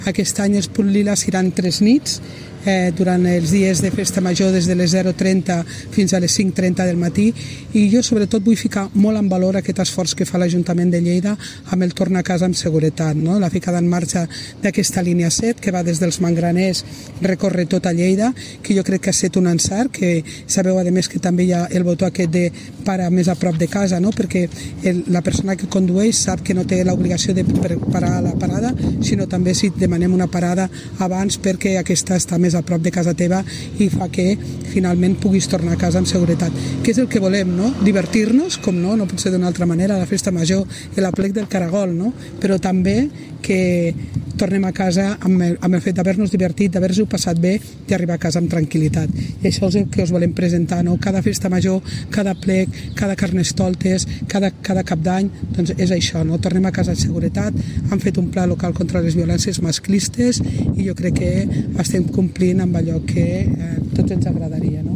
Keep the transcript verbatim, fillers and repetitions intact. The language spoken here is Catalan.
Aquest any els Punt Lila seran tres nits, eh, durant els dies de festa major des de les zero trenta fins a les cinc trenta del matí, i jo sobretot vull ficar molt en valor aquest esforç que fa l'Ajuntament de Lleida amb el torn a casa amb seguretat, no? La ficada en marxa d'aquesta línia set que va des dels Mangraners, recorre tota Lleida, que jo crec que ha estat un encert, que sabeu a més que també hi ha el botó aquest de para més a prop de casa, no? Perquè el, la persona que condueix sap que no té l'obligació de parar a la parada, sinó també si demanem una parada abans perquè aquesta està més a prop de casa teva i fa que finalment puguis tornar a casa amb seguretat, que és el que volem, no? Divertir-nos, com no, no pot ser d'una altra manera, a la festa major, el aplec del Caragol, no? Però també que tornem a casa amb el, amb el fet d'haver-nos divertit, d'haver-nos-ho passat bé, i arribar a casa amb tranquil·litat. I això és el que us volem presentar, no? Cada festa major, cada plec, cada carnestoltes, cada, cada cap d'any, doncs és això, no? Tornem a casa amb seguretat, han fet un pla local contra les violències masclistes i jo crec que estem complint amb allò que eh, tots ens agradaria, no?